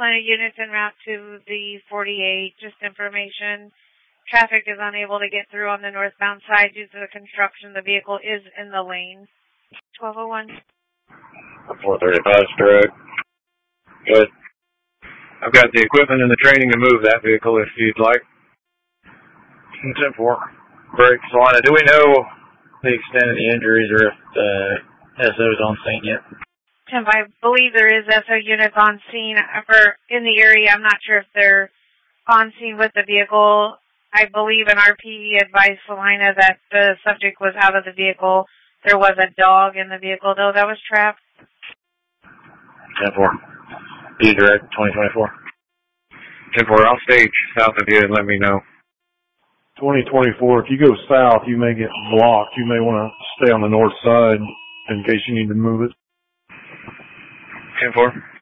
Salina units en route to the 48. Just information. Traffic is unable to get through on the northbound side due to the construction. The vehicle is in the lane. 1201. 435 Stroke. Good. I've got the equipment and the training to move that vehicle if you'd like. 10-4. Great, Salina. Do we know the extent of the injuries or if the SO's on scene yet? Tim, I believe there is SO units on scene in the area. I'm not sure if they're on scene with the vehicle. I believe an RPE advised Salina that the subject was out of the vehicle. There was a dog in the vehicle, though, that was trapped. 10-4. Be direct, 2024. 10-4, I'll stage south of you and let me know. 2024, if you go south, you may get blocked. You may want to stay on the north side in case you need to move it. 10-4.